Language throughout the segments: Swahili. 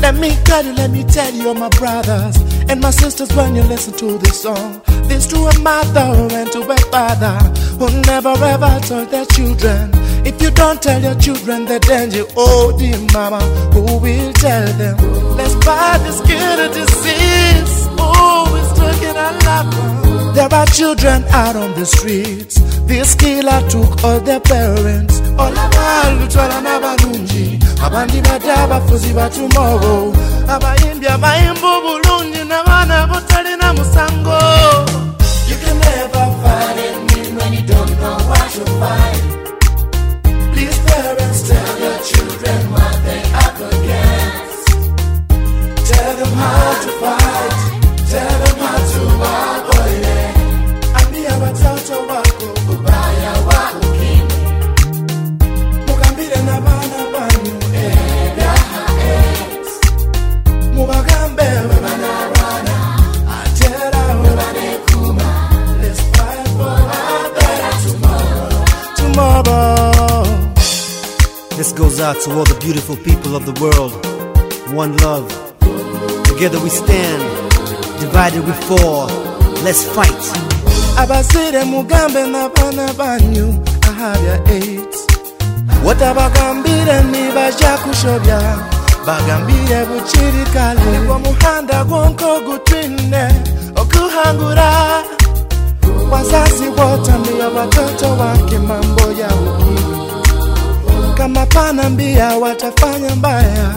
Let me tell you, my brothers and my sisters, when you listen to this song, this to a mother and to a father who never ever told their children. If you don't tell your children the danger, oh dear mama, who will tell them? Let's fight this killer disease. Oh, it's taking a lot. There are children out on the streets. This killer took all their parents. All about Lutwala Nabanunji. Abandi badaba fuzi ba tomorrow. Abayimbya mayimbu bulungi nabana botali na musango. You can never find it when you don't know what you find. Please parents, tell your children what they up against. Tell them how to fight. Tell them how to avoid it. Ambia watoto wako ubaya wa ukimwi. Mukambire na bana banyu ebyaha AIDS. Mubagambe webana wana atera webane kuma. Let's fight for a better tomorrow. This goes out to all the beautiful people of the world. One love. Together we stand. Divided we fall. Let's fight. Abasire mugambe na bana banyu ahabya AIDS. Watabagambire nibaja kushobya. Bagambire buchirikale. Kwa muhanda gwonko gutwine okuhangura. Wazazi wote ambia watoto wake mambo ya ukimwi. Kama pana mbia watafanya mbaya.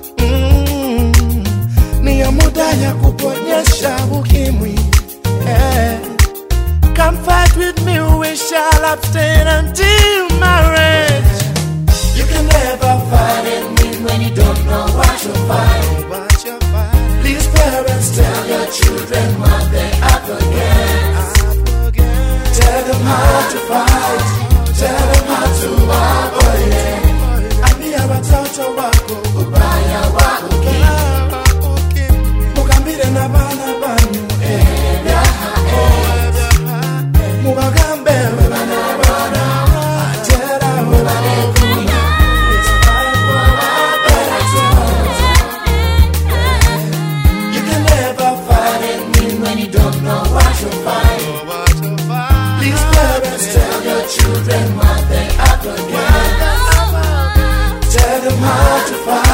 Ni ya muda ya kuponyesha ukimwi. Come fight with me, we shall abstain until marriage. You can never fight it when you don't know what you're fighting. Please parents, tell your children what they up against. Tell them how to fight. Tell them how to avoid it. Ambia watoto wako ubaya wa ukimwi. Mugambire na bana banyu ebyaha AIDS. Mubagambe webana wana atera webane kuma. Let's fight for a better tomorrow. You can never fight it when you don't know what you're fighting. Please parents, tell your children what they up against. Tell them how to fight.